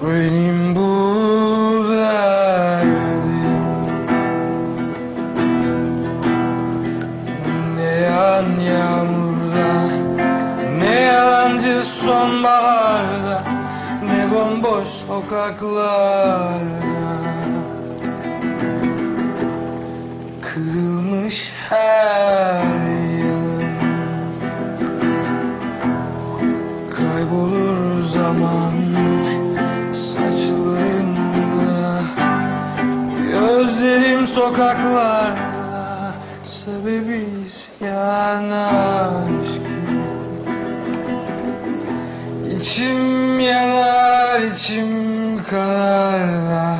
Benim bu derdim ne yağan yağmurda, ne yalancı sonbaharda, ne bomboş sokaklarda. Kırılmış her yanım, kaybolur zaman saçlarında. Gözlerim sokaklarda, sebebi isyan aşkım. İçim yanar, içim kanar.